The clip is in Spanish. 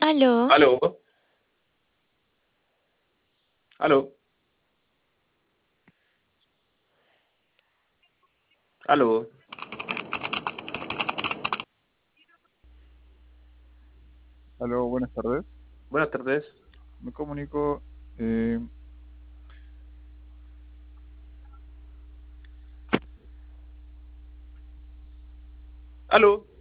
Aló, Aló, aló, aló. Aló, buenas tardes. Buenas tardes. Me comunico. eh, Aló.